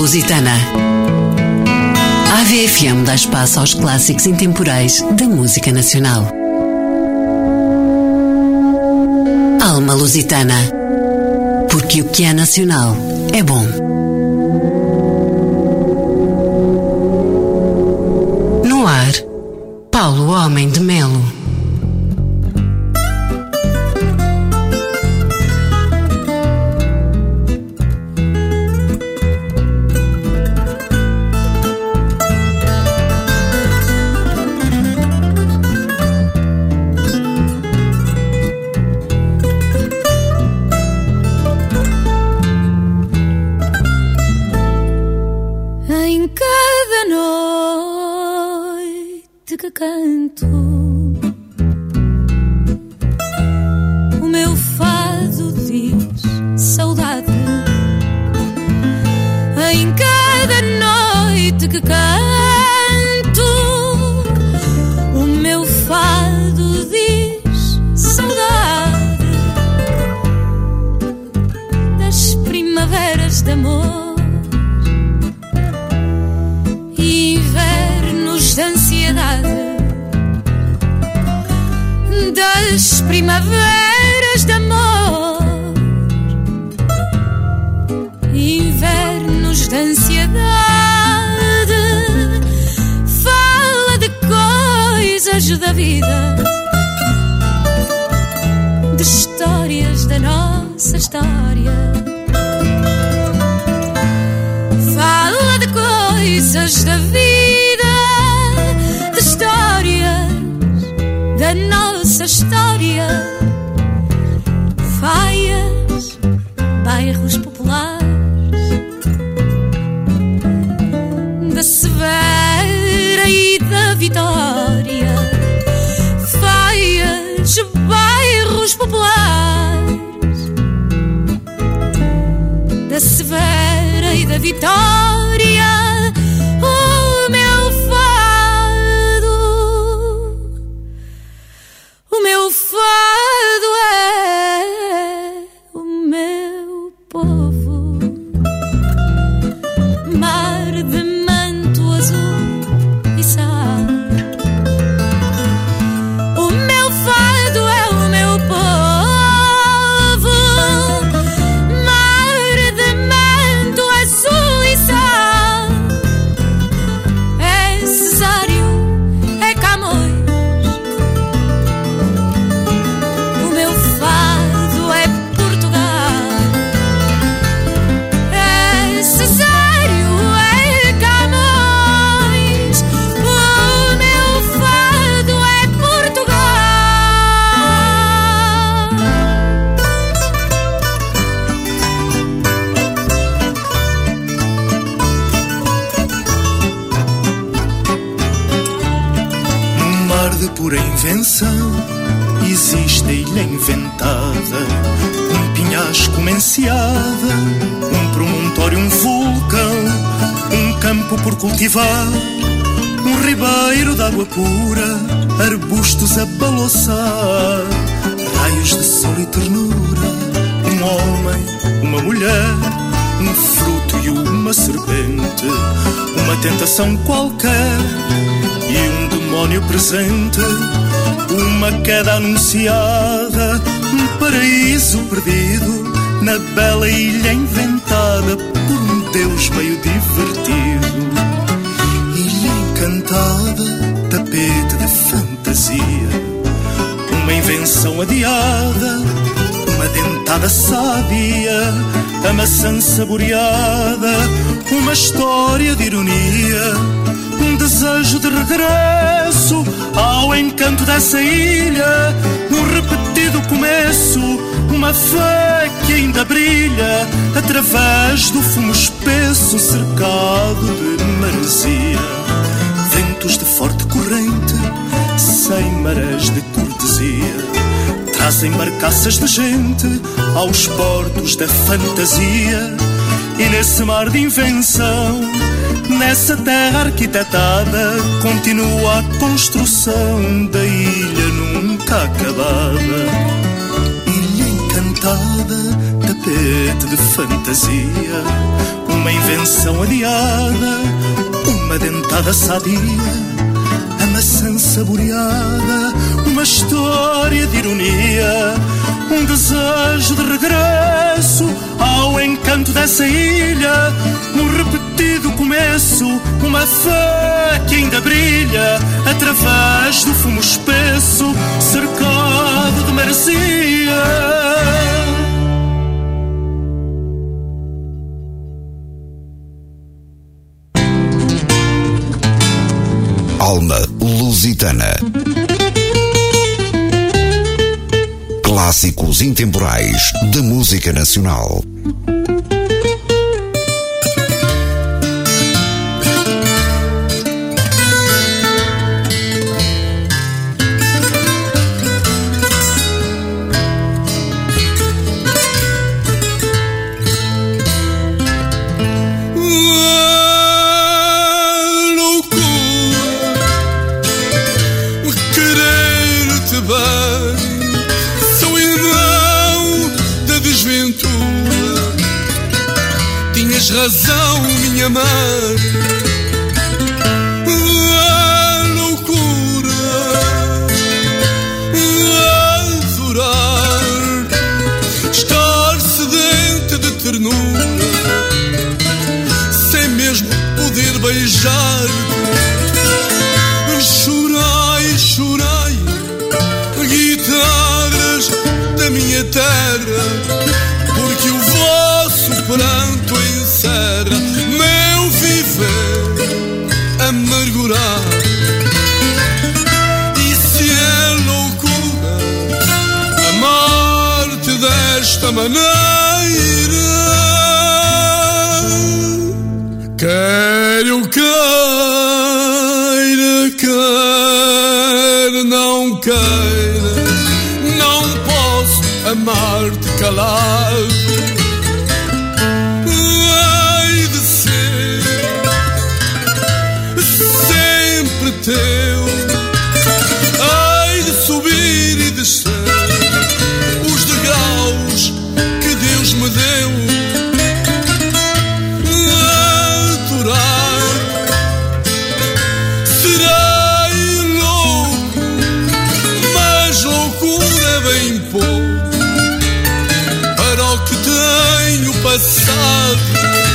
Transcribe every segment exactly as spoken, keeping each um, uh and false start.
Lusitana. A AVE F M dá espaço aos clássicos intemporais da música nacional. Alma Lusitana. Porque o que é nacional é bom. No ar, Paulo Homem de Melo. Canto o meu fado diz saudade. Em cada noite que canto o meu fado diz saudade das primaveras de amor, invernos de ansiedade, das primaveras de amor, invernos de ansiedade. Fala de coisas da vida, de histórias da nossa história. Fala de coisas da vida, de histórias da nossa história. Faias, bairros populares, da Severa e da Vitória. Faias, bairros populares, da Severa e da Vitória. O meu fado, o meu fado é o meu povo. Mar de manto azul e sal. O meu fado é o meu povo. Mar de manto azul e sal. É Cesário, é Camões. O meu fado é Portugal. É Cesário, é Camões. O meu fado é Portugal. Num mar de pura invenção existe a ilha inventada, um penhasco, uma enseada, um promontório, um vulcão, um campo por cultivar, um ribeiro de água pura, arbustos a balouçar, raios de sol e ternura, um homem, uma mulher, um fruto e uma serpente, uma tentação qualquer e um demónio presente, uma queda anunciada, um paraíso perdido na bela ilha inventada por um Deus meio divertido. Ilha encantada, tapete de fantasia, uma invenção adiada, uma dentada sábia, a maçã saboreada, uma história de ironia, um desejo de regresso ao encanto dessa ilha, um repetido começo, uma fé que ainda brilha através do fumo espesso cercado de maresia. Ventos de forte corrente, sem marés de cortesia, trazem barcaças de gente aos portos da fantasia. E nesse mar de invenção, nessa terra arquitetada, continua a construção da ilha nunca acabada. Ilha encantada, tapete de fantasia, um uma invenção adiada, uma dentada sadia, a maçã saboreada, uma história de ironia, um desejo de regresso ao encanto dessa ilha, num repetido começo, uma fé que ainda brilha através do fumo espesso, cercado de maresia. Alma Lusitana. Clássicos intemporais da música nacional. Razão, minha mãe, a loucura, adorar, estar sedenta de ternura, sem mesmo poder beijar-te. Chorai, chorai, guitarras da minha terra, porque o vosso pranto encerra meu viver amargurado. E se é loucura amar-te desta maneira, quer eu queira, quer não queira, não posso amar-te calado. Teu, hei de subir e descer os degraus que Deus me deu, aturar. Serei louco, mas loucura é bem pouco para o que tenho passado.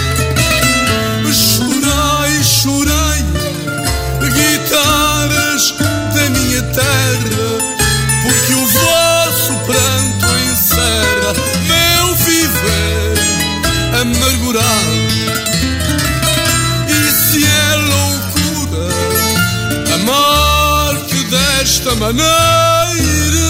Chorai, chorai, guitarras da minha terra, porque o vosso pranto encerra meu viver amargurado. E se é loucura amar-te desta maneira,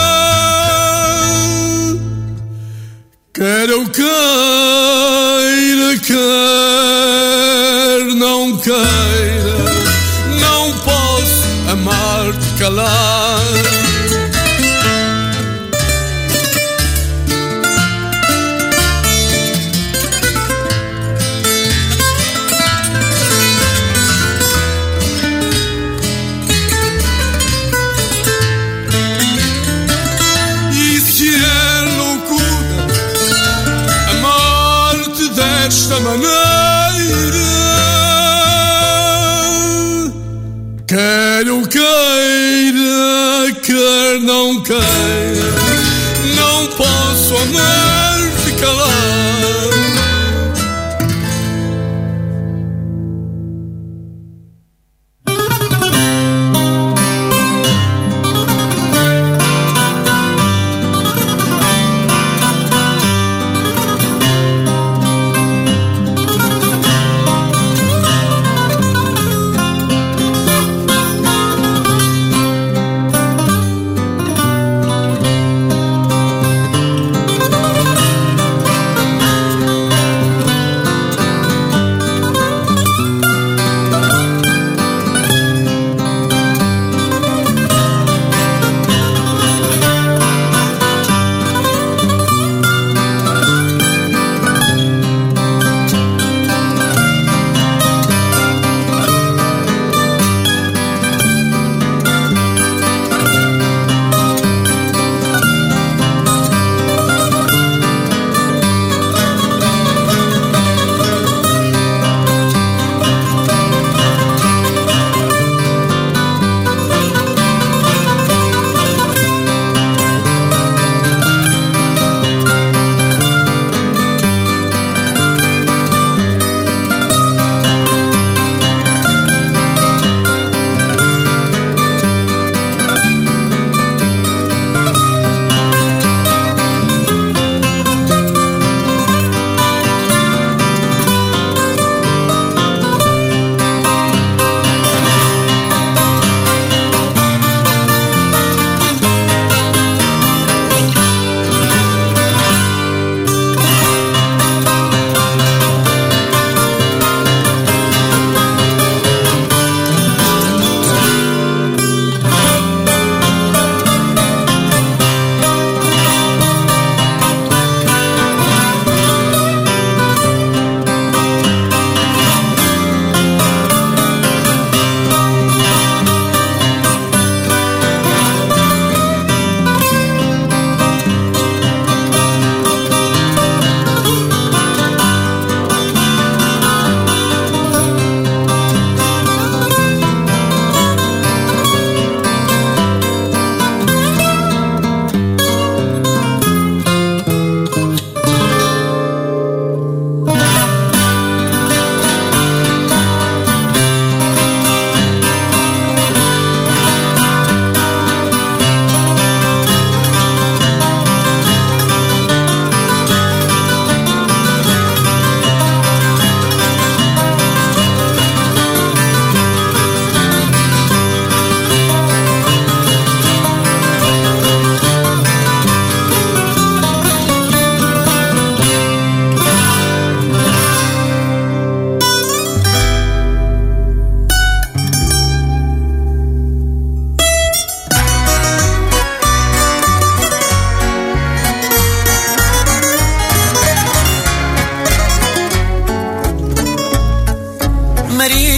quer eu queira, quer não queira, não posso amar-te calado. E se é loucura amar-te desta maneira, quer eu queira, quer não queira, não posso amar-te calado.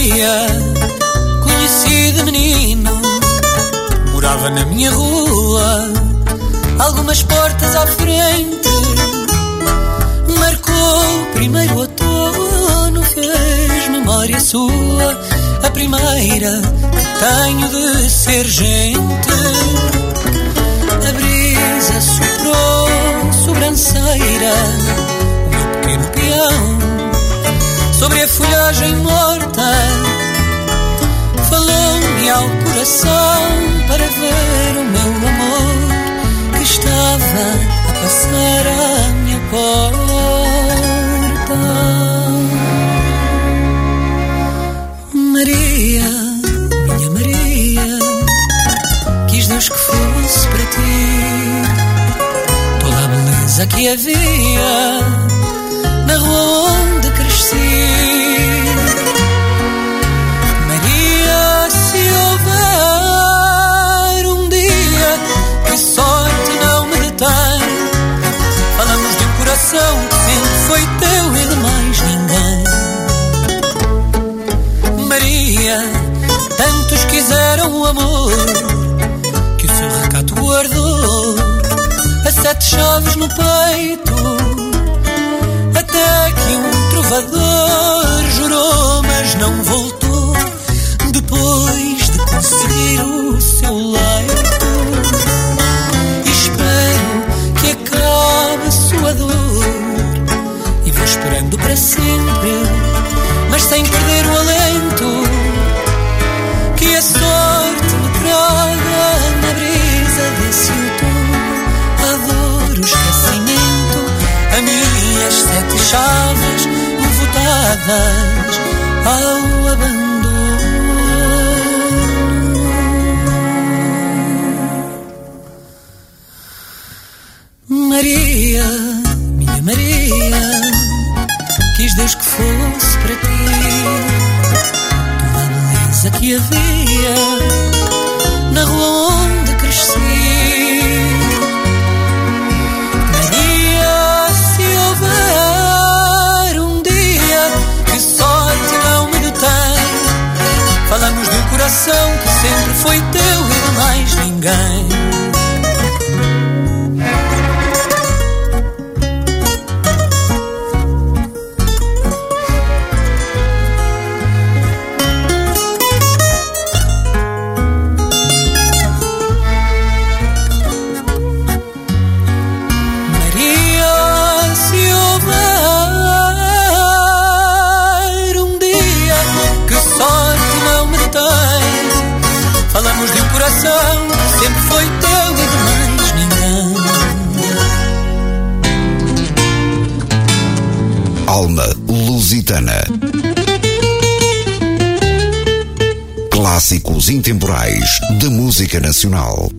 Maria, conheci de menino, morava na minha rua, algumas portas à frente. Marcou o primeiro outono, fez memória sua, a primeira que tenho de ser gente. A brisa soprou sobranceira, o meu pequeno peão, sobre a folhagem morta, falou-me ao coração para ver o meu amor que estava a passar à minha porta. Maria, minha Maria, quis Deus que fosse para ti toda a beleza que havia na rua onde cresci. Maria, se houver um dia que sorte não me detém, falamos de um coração que sempre foi teu e de mais ninguém. Maria, tantos quiseram o amor que o seu recato guardou a sete chaves no peito, até que um trovador jurou, mas não voltou, depois de conseguir o seu leito. E espero que acabe a sua dor, e vou esperando para sempre, mas sem perder o alento, que a sorte me traga na brisa desse outono a dor, o esquecimento, a minhas sete chaves votadas ao abandono. Maria, minha Maria, quis Deus que fosse para ti toda a beleza que havia na rua onde cresci. Falamos de um coração que sempre foi teu e de mais ninguém. Falamos de um coração que sempre foi teu e de mais ninguém. Alma Lusitana. Clássicos intemporais da música nacional.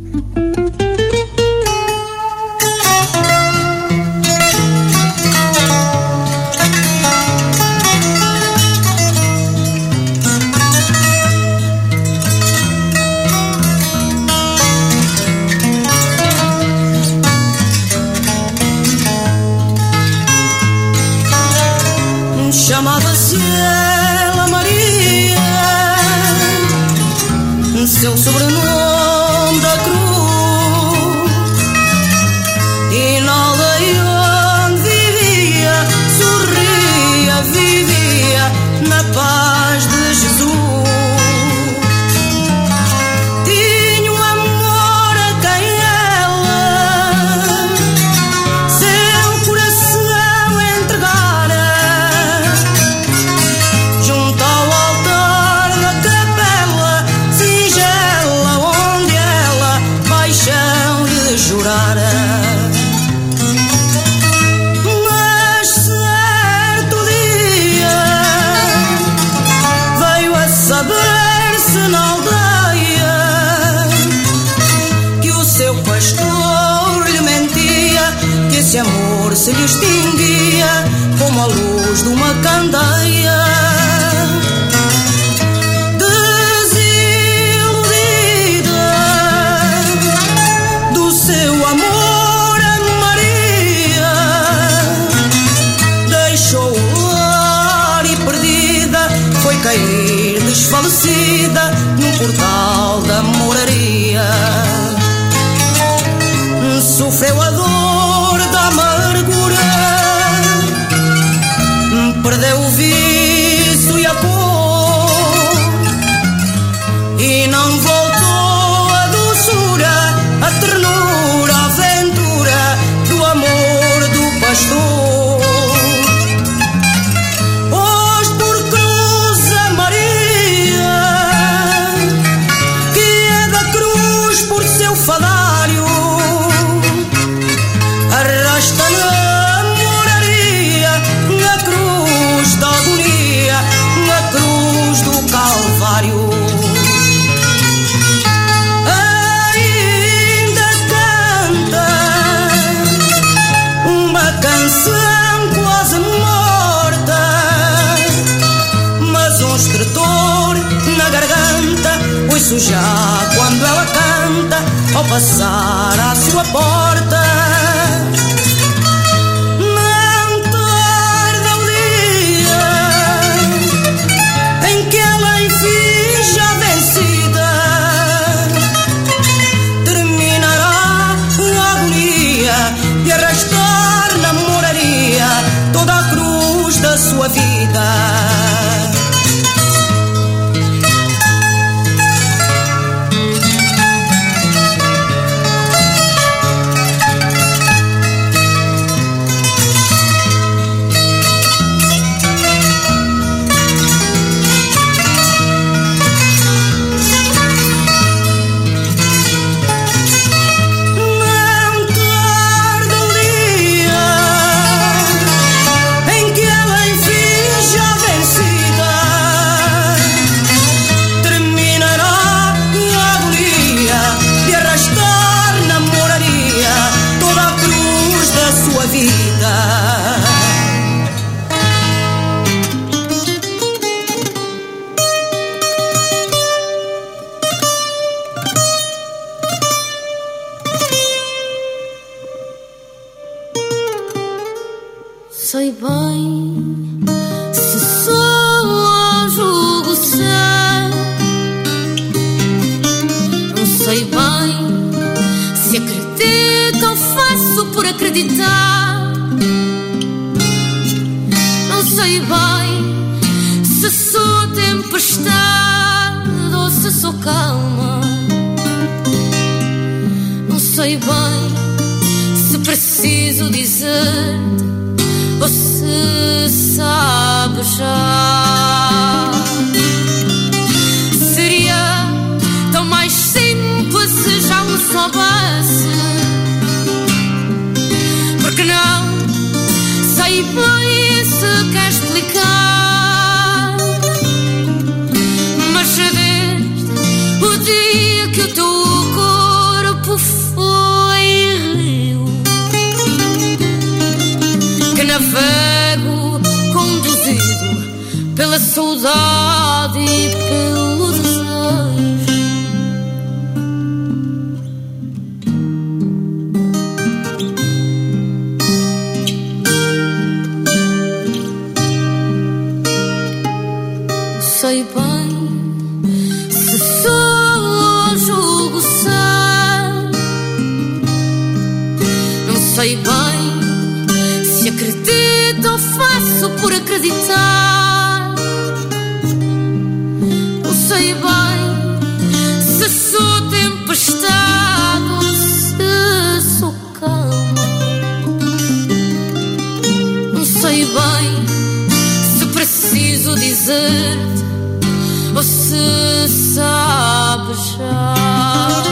Chamava-se ela Maria, seu sobrenome da cruz, e na aldeia onde vivia, sorria, vivia na paz de Jesus. Tinha um amor a quem ela seu coração entregara, junto ao altar da capela singela onde ela paixão lhe jurara. Mas certo dia veio a saber-se na aldeia que o seu pastor lhe mentia, que esse amor se lhe extinguia como a luz de uma candeia. Desiludida do seu amor a Maria, deixou o lar e perdida foi cair de Ouço já quando ela canta ao passar à sua porta. Não tarda o dia em que ela enfim já vencida terminará a agonia de arrastar na moraria toda a cruz da sua vida. Sei bem se só julgo ser, não sei bem se acredito ou faço por acreditar, não sei bem se sou tempestade ou se sou calma, não sei bem se preciso dizer ou se sabe já. Seria tão mais simples se já o soubesse, porque não sei bem se quer explicar, mas desde o dia que o teu corpo foi rio que navego conduzido pela saudade e pelo desejo. Sei bem se só julgo ser, não sei bem se acredito ou faço por acreditar, não sei bem se sou tempestade ou se sou calma, não sei bem se preciso dizer-te ou se sabe já,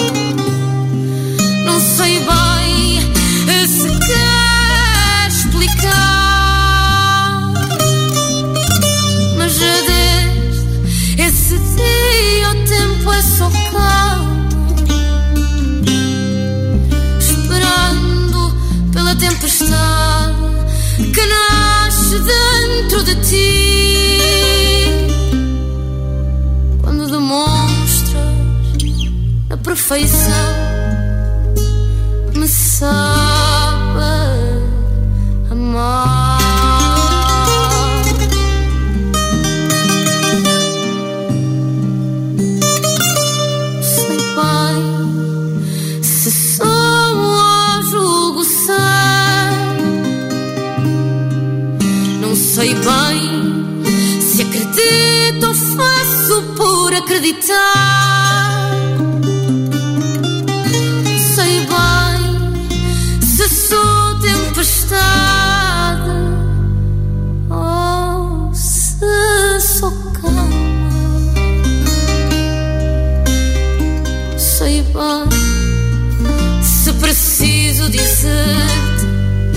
não sei bem se quer explicar, mas desde esse dia o tempo é só calmo, esperando pela tempestade que nasce dentro de ti, quando demonstras a perfeição me sabe amar. Sei bem se só julgo ser, não sei bem se acredito ou faço por acreditar, sei bem se sou tempestade ou se sou calma, sei bem se preciso dizer-te,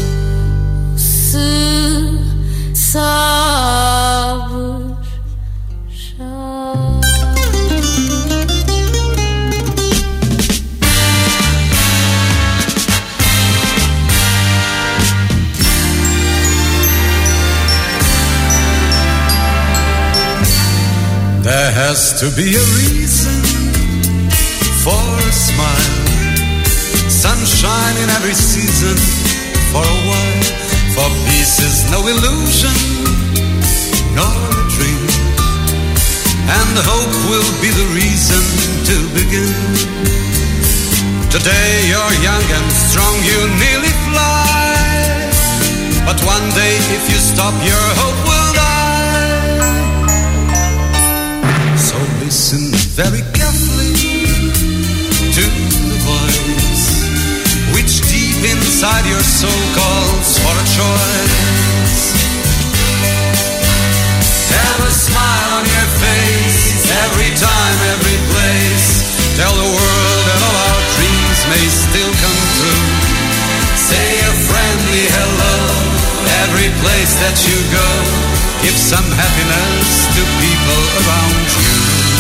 se sabes já. There has to be a reason for a smile, sunshine in every season for a while. For peace is no illusion nor a dream, and hope will be the reason to begin. Today you're young and strong, you nearly fly, but one day if you stop your hope will die. So listen very carefully to the voice which deep inside your soul calls for a choice. Have a smile on your face every time, every place. Tell the world that all our dreams may still come true. Say a friendly hello every place that you go. Give some happiness to people around you.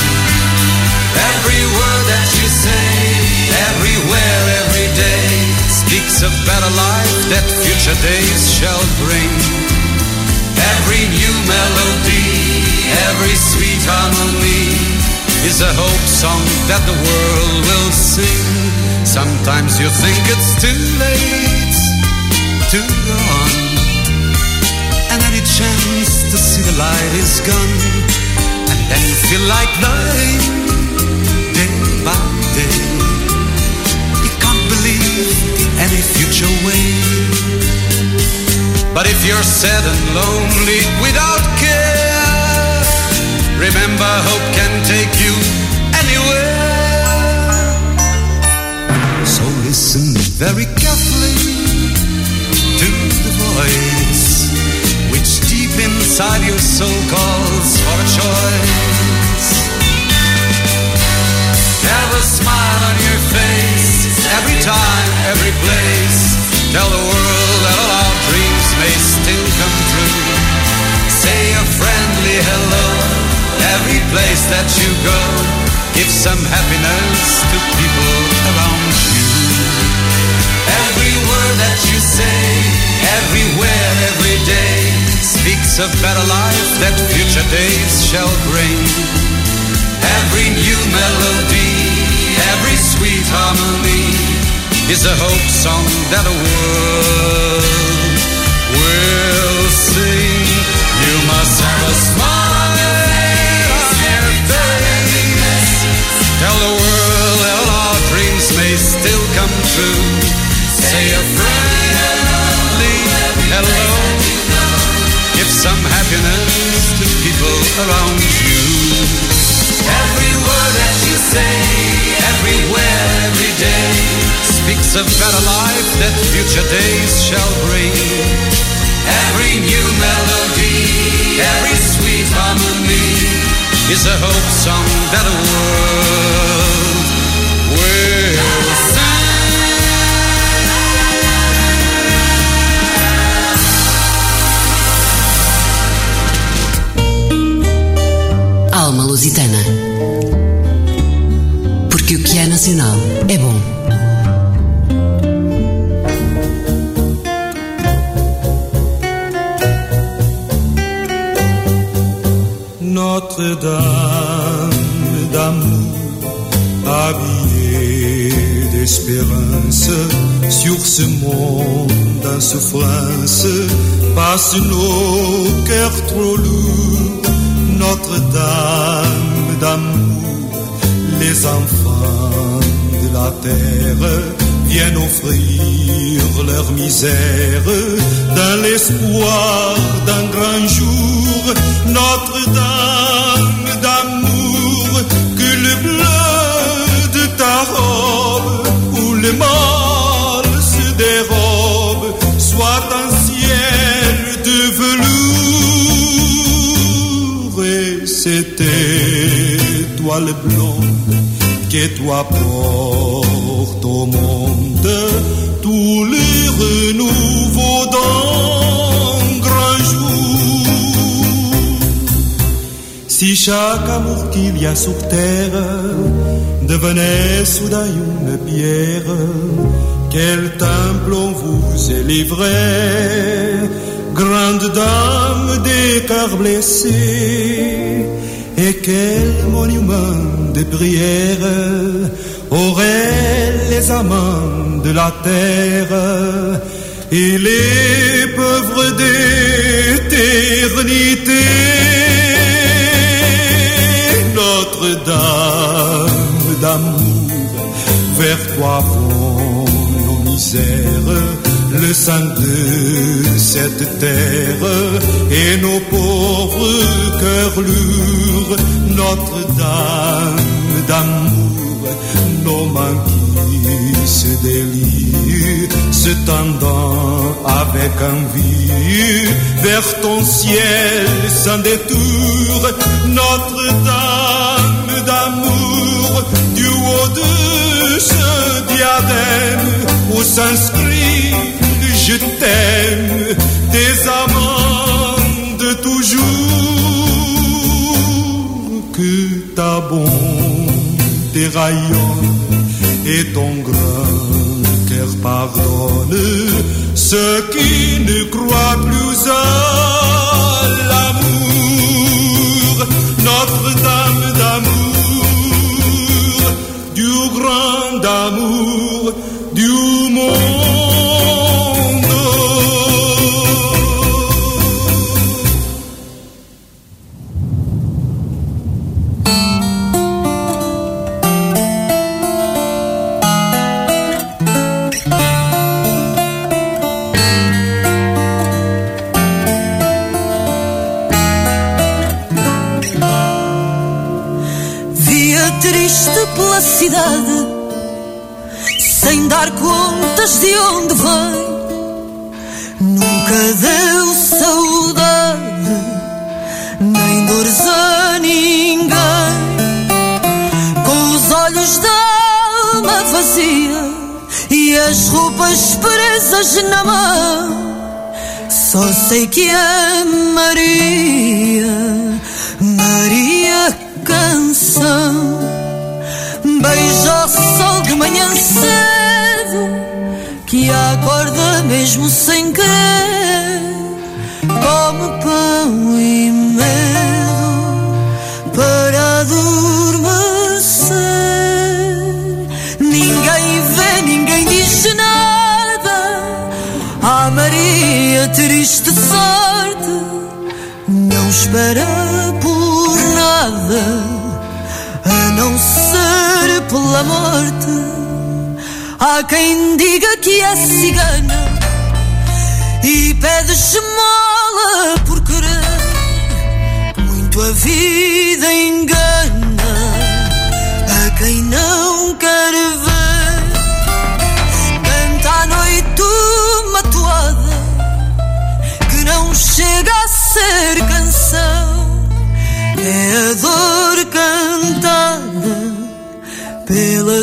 Every word that you say, everywhere, every day, speaks of better life that future days shall bring. Every new melody, every sweet harmony is a hope song that the world will sing. Sometimes you think it's too late to go on, and any chance to see the light is gone. And then you feel like dying day by day. You can't believe in any future way. But if you're sad and lonely without care, remember hope can take you anywhere. So listen very carefully to the voice which deep inside your soul calls for a choice. Have a smile on your face every time, every place. Tell the world that all our dreams may still come true. Say a friendly hello every place that you go. Give some happiness to people around you. Every word that you say, everywhere, every day, speaks of better life that future days shall bring. Every new melody, every sweet harmony is a hope song that the world will sing. You must have a smile on your face. Tell the world that all our dreams may still come true. Say a friendly hello. Give some happiness to people around you. Every word that you say, everywhere, every day, speaks of better life that future days shall bring. Every new melody, every sweet harmony is a hope song that the world will sing. Alma Lusitana, porque o que é nacional é bom. Notre-Dame d'amour, habillée d'espérance, sur ce monde en souffrance, passe nos cœurs trop lourds. Notre-Dame d'amour, les enfants de la terre viennent offrir leur misère dans l'espoir d'un grand jour. Notre-Dame d'amour, que le bleu de ta robe où le mal se dérobe soit un ciel de velours. Et cette étoile blonde que toi portes au monde tous les renouveaux d'un grand jour. Si chaque amour qu'il y a sur terre devenait soudain une pierre, quel temple on vous élèverait, grande dame des cœurs blessés, et quel monument de prière auraient les amants de la terre et les pauvres d'éternité. Notre-Dame d'amour, vers toi vont nos misères, le sang de cette terre et nos pauvres cœurs lourds. Notre-Dame d'amour, nos mains qui se délient, se tendant avec envie vers ton ciel sans détour. Notre-Dame d'amour, du haut de ce diadème où s'inscrit le je t'aime des amants de toujours. Que ta bonté rayonne et ton grand cœur pardonne ceux qui ne croient plus à l'amour. Notre-Dame d'amour, du grand amour du monde. Pela cidade, sem dar contas de onde vem, nunca deu saudade, nem dores a ninguém. Com os olhos da alma vazia e as roupas presas na mão, só sei que é Maria, Maria canção. Beijo ao sol de manhã cedo, que acorda mesmo sem querer, come pão e medo para adormecer. Ninguém vê, ninguém diz nada. Ah, Maria, triste sorte, não espera por nada, a não ser pela morte. Há quem diga que é cigana e pede esmola por querer. Muito a vida engana a quem não quer ver. Canta à noite uma toada que não chega a ser canção. É a dor cantada pela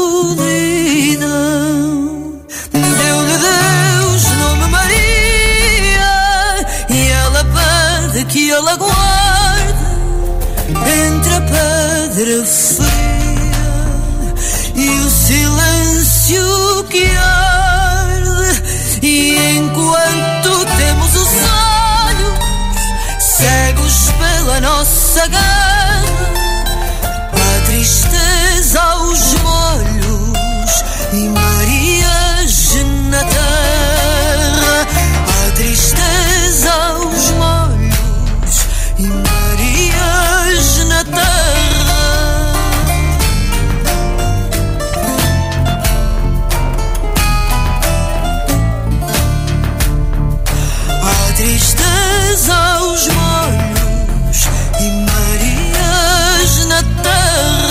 solidão. Deu-lhe Deus nome Maria e ela pede que ela guarde entre a pedra fria e o silêncio que arde. E enquanto temos os olhos cegos pela nossa gana, a tristeza aos molhos e Marias na terra. A tristeza aos molhos e Marias na terra. A tristeza aos molhos e Marias na terra.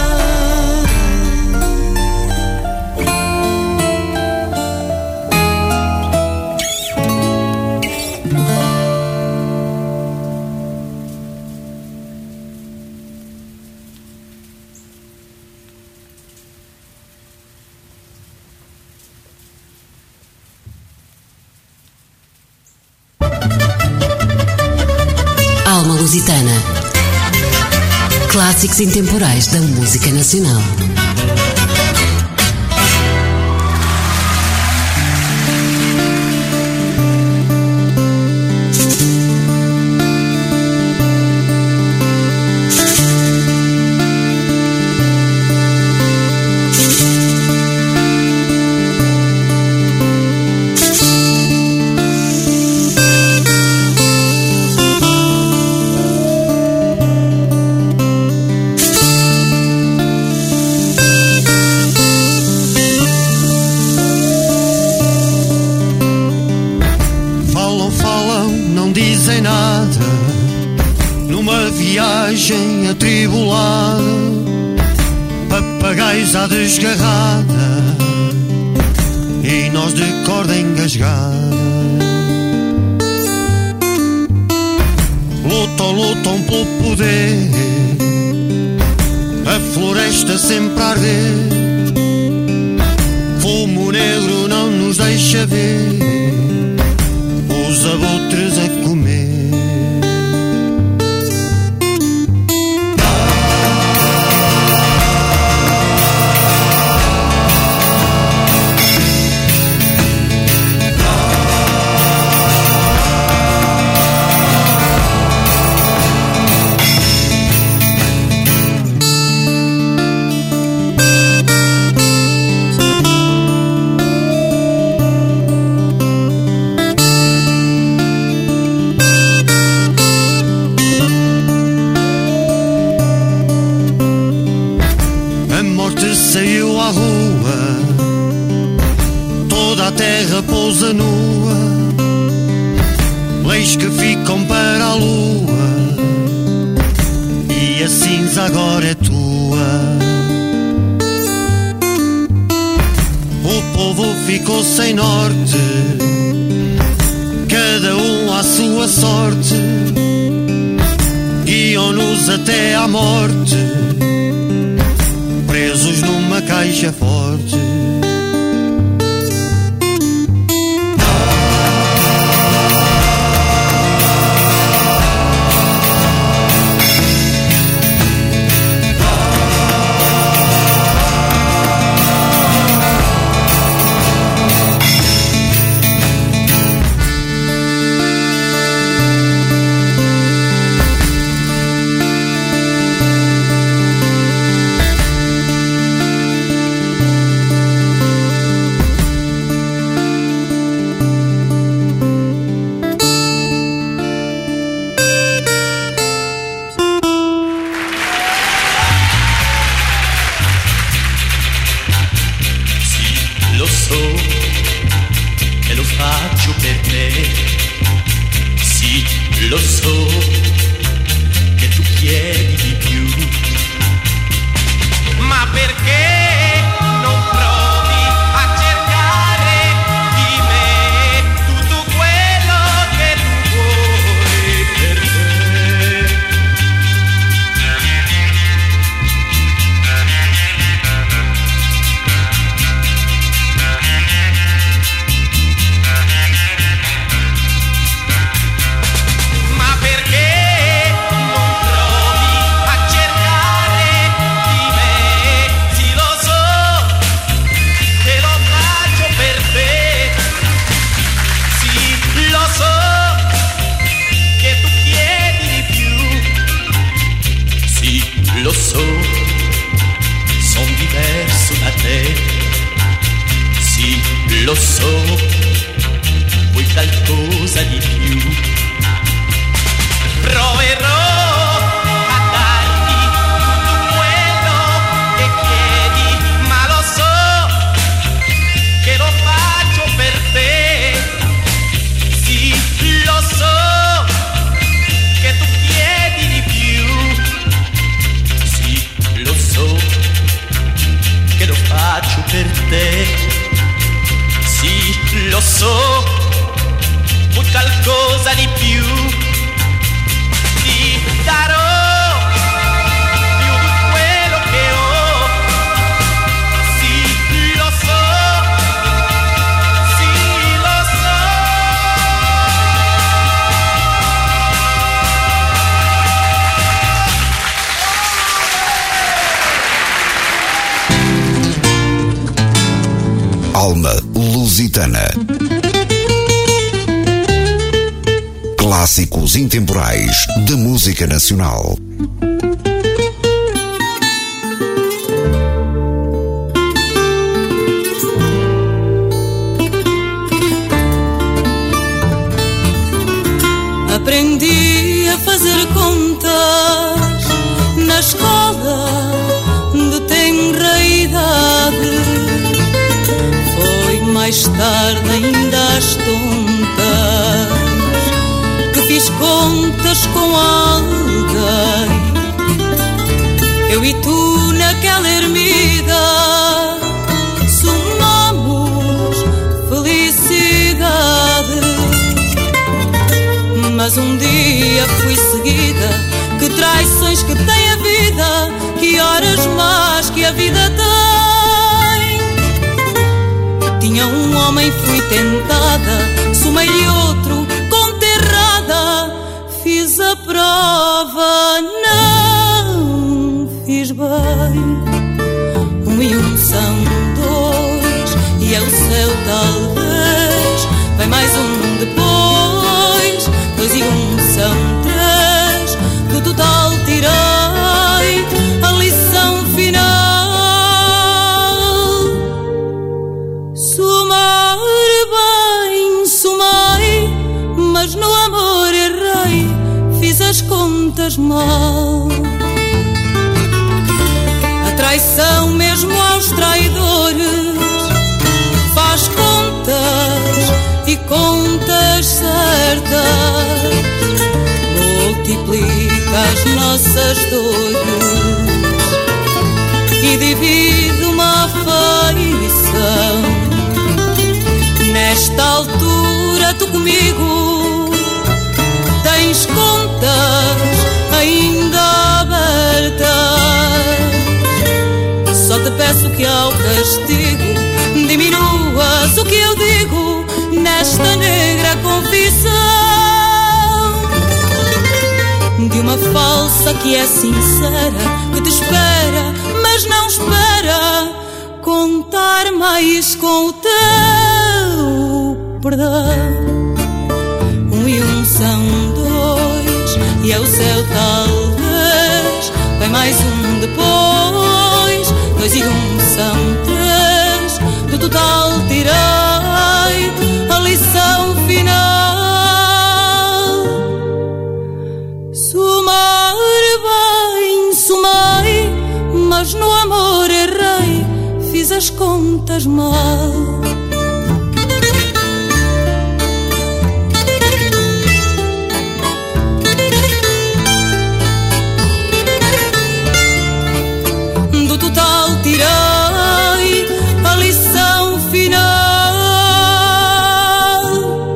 Alma Lusitana. Clássicos intemporais da música nacional. sem nada, numa viagem atribulada, papagaios à desgarrada e nós de corda engasgada. Lutam, lutam pelo poder, a floresta sempre a arder, fumo negro não nos deixa ver os abutres a comer. Saiu à rua, toda a terra pousa nua, leis que ficam para a lua, e a cinza agora é tua. O povo ficou sem norte, cada um à sua sorte, guiam-nos até à morte, presos numa caixa forte. Alma Lusitana. Clássicos intemporais da música nacional. Aprendi a fazer contas na escola de tenra idade. Foi mais tarde, ainda às tontas, que fiz contas com alguém, eu e tu naquela ermida, somamos felicidade. Mas um dia fui seguida, que traições que tem a vida, que horas más que a vida tem. Tinha um homem, fui tentada, somei-lhe outro, conterrada. Fiz a prova, não fiz bem. Um e um são dois, e é o céu talvez. Vem mais um depois, dois e um são três. Do total tirei a lição final. Somar bem, somei, mas no amor errei, fiz as contas mal. A traição mesmo aos traidores faz contas e contas certas, multiplica as nossas dores e divide uma afeição. Nesta altura tu comigo tens contas ainda abertas. Só te peço que ao castigo diminuas o que eu digo nesta negra confissão de uma falsa que é sincera, que te espera, mas não espera contar mais com o teu perdão. Um e um são dois, e é o céu talvez. Vem mais um depois, dois e um são três. Do total tirei a lição final. Somar bem, somei, mas no amor errei, fiz as contas mal. Do total tirei a lição final.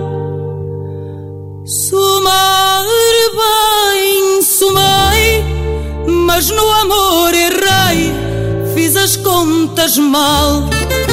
Somar bem, somei, mas no amor errei, fiz as contas mal.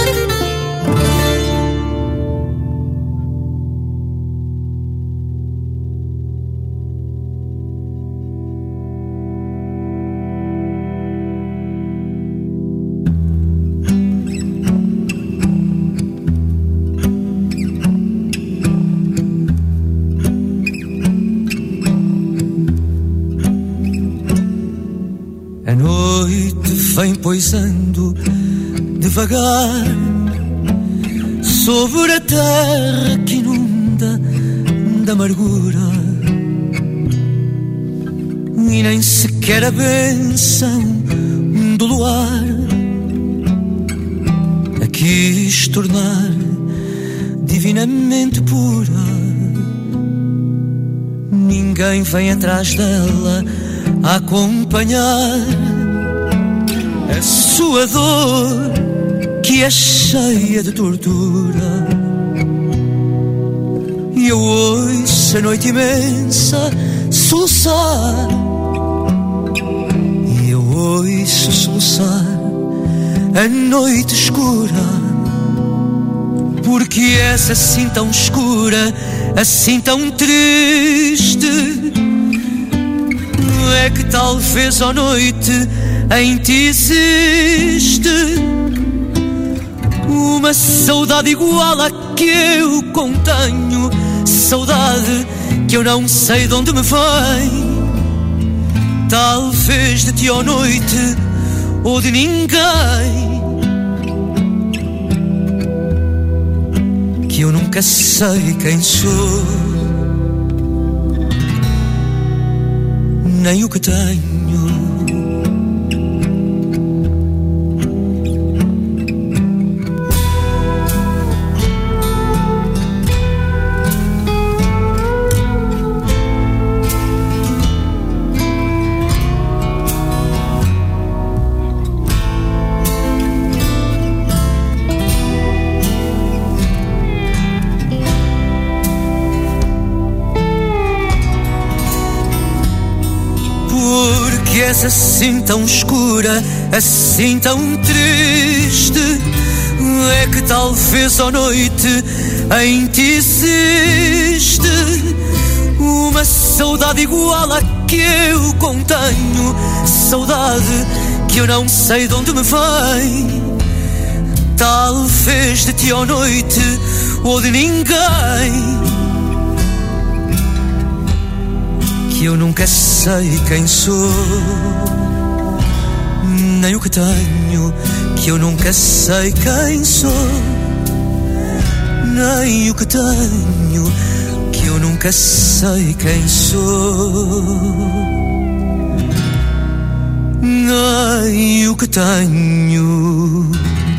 A noite vem poisando devagar sobre a terra que inunda de amargura, e nem sequer a bênção do luar a quis tornar divinamente pura. Ninguém vem atrás dela a acompanhar a sua dor, que é cheia de tortura. E eu ouço a noite imensa soluçar, e eu ouço soluçar a noite escura. Porque és assim tão escura, assim tão triste, é que talvez à noite em ti existe uma saudade igual à que eu contenho, saudade que eu não sei de onde me vem, talvez de ti à noite ou de ninguém, que eu nunca sei quem sou, nem o que tenho. que és assim tão escura, assim tão triste. É que talvez à noite em ti existe uma saudade igual à que eu contenho, saudade que eu não sei de onde me vem. Talvez de ti à noite ou de ninguém, que eu nunca sei quem sou, nem o que tenho, que eu nunca sei quem sou, nem o que tenho, que eu nunca sei quem sou, nem o que tenho.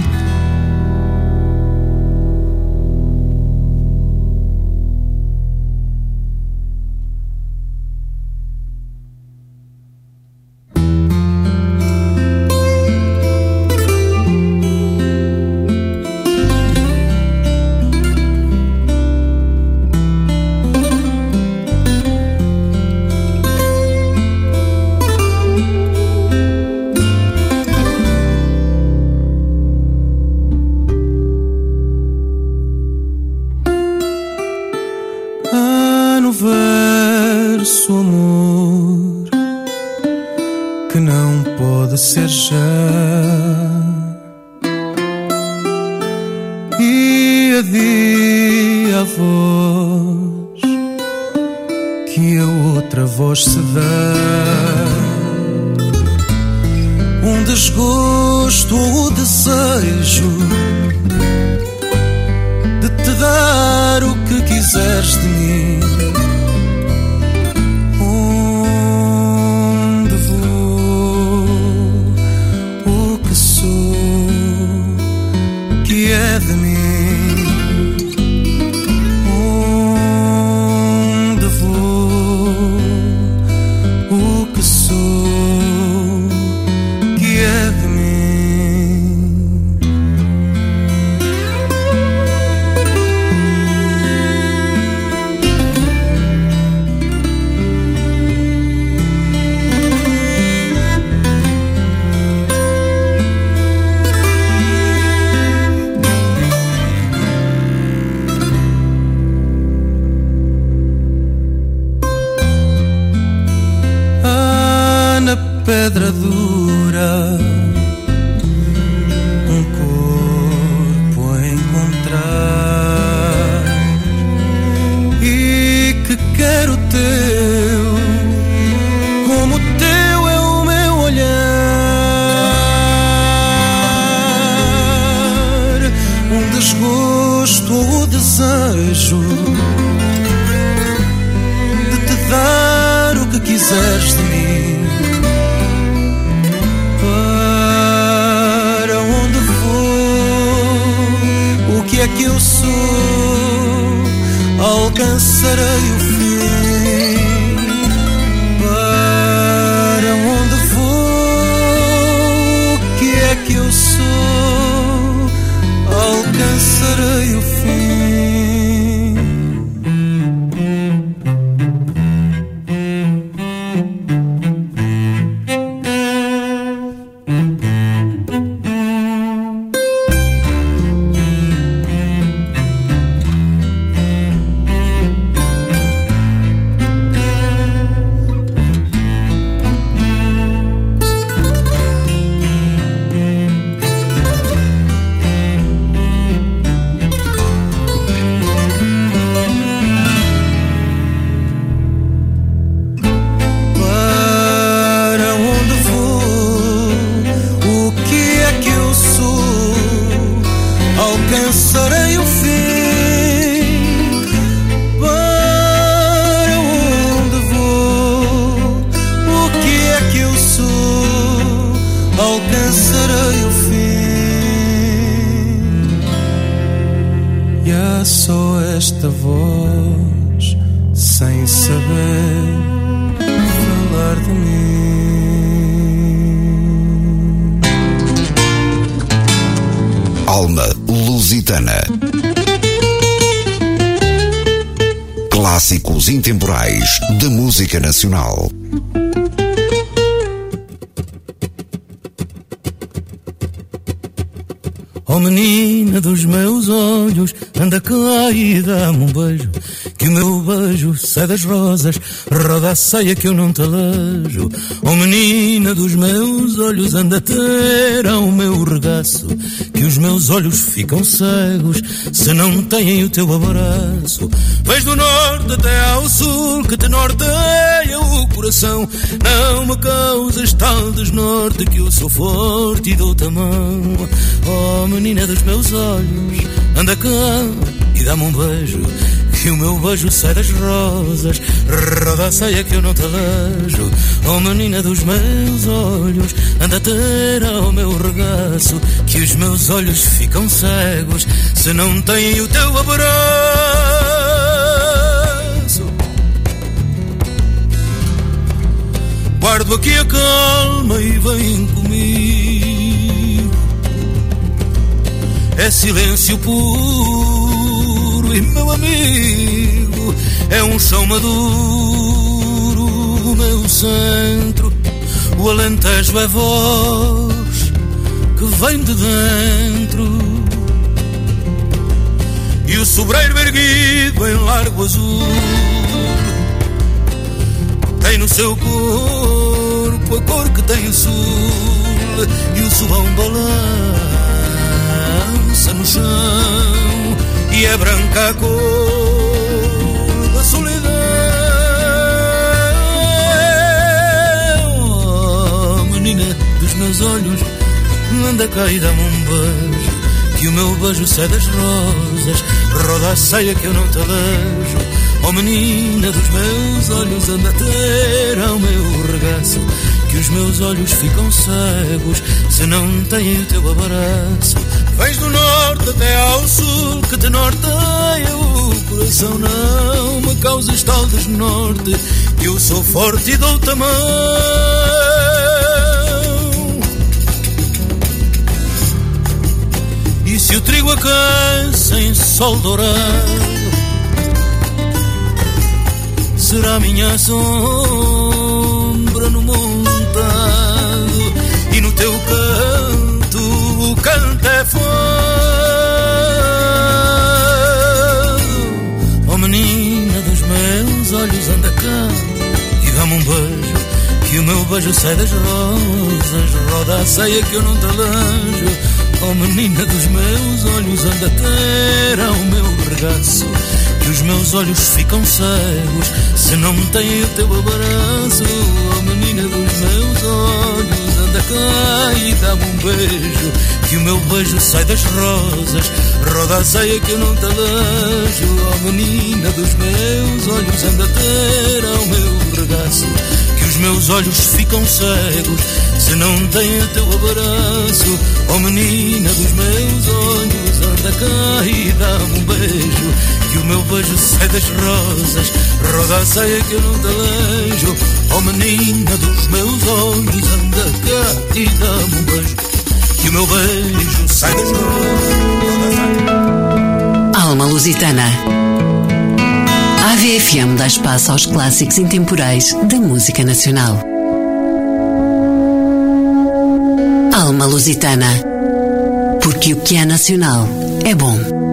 Pedra dura, um corpo a encontrar, e que quero teu, como o teu é o meu olhar, um desgosto ou o desejo de te dar o que quiseres de mim. É que eu sou, alcançarei o fim. Para onde vou? O que é que eu sou, alcançarei o fim. Clássicos intemporais da música nacional. Oh menina dos meus olhos, anda cá e dá-me um beijo, que o meu beijo sai das rosas, roda a saia que eu não te alejo. Oh menina dos meus olhos, anda ter ao meu regaço, que os meus olhos ficam cegos se não têm o teu abraço. Vens do norte até ao sul, que te norteia o coração, não me causas tal desnorte, que eu sou forte e dou-te a mão. Oh menina dos meus olhos, anda cá e dá-me um beijo, que o meu beijo sai das rosas, roda a saia que eu não te alejo. Oh menina dos meus olhos, anda ter ao meu regaço, que os meus olhos ficam cegos se não têm o teu abraço. Guardo aqui a calma e vem comigo, é silêncio puro e meu amigo é um chão maduro, o meu centro, o Alentejo é voz que vem de dentro, e o sobreiro erguido em largo azul tem no seu corpo a cor que tem o sul, e o suão balança no chão e é branca a cor da solidão. Oh, menina dos meus olhos, anda cá e dá-me um beijo, que o meu beijo sai das rosas, roda a saia que eu não te alejo. Oh menina dos meus olhos, anda ter ao meu regaço, que os meus olhos ficam cegos se não têm o teu abraço. Vens do norte até ao sul, que te norteia o coração, não me causas tal desnorte, que eu sou forte e dou-te a mão. E se o trigo aquece em sol dourado, será minha sombra no montado, e no teu canto o canto é fado. Oh menina dos meus olhos, anda cá e dá-me um beijo, que o meu beijo sai das rosas, roda a saia que eu não te alejo. Oh menina dos meus olhos, anda ter ao meu regaço, que os meus olhos ficam cegos se não têm o teu abraço. Oh menina dos meus olhos, anda cá e dá-me um beijo, que o meu beijo sai das rosas, roda a saia que eu não te alejo. Oh menina dos meus olhos, anda ter ao meu regaço, que os meus olhos ficam cegos se não têm o teu abraço. Oh menina dos meus olhos, anda cá e dá-me um beijo, que o meu beijo sai das rosas, roda a saia que eu não te alejo. Oh menina dos meus olhos, anda cá e dá-me um beijo, que o meu beijo sai das rosas. Alma Lusitana. A V F M dá espaço aos clássicos intemporais da música nacional. Alma Lusitana. Porque o que é nacional é bom.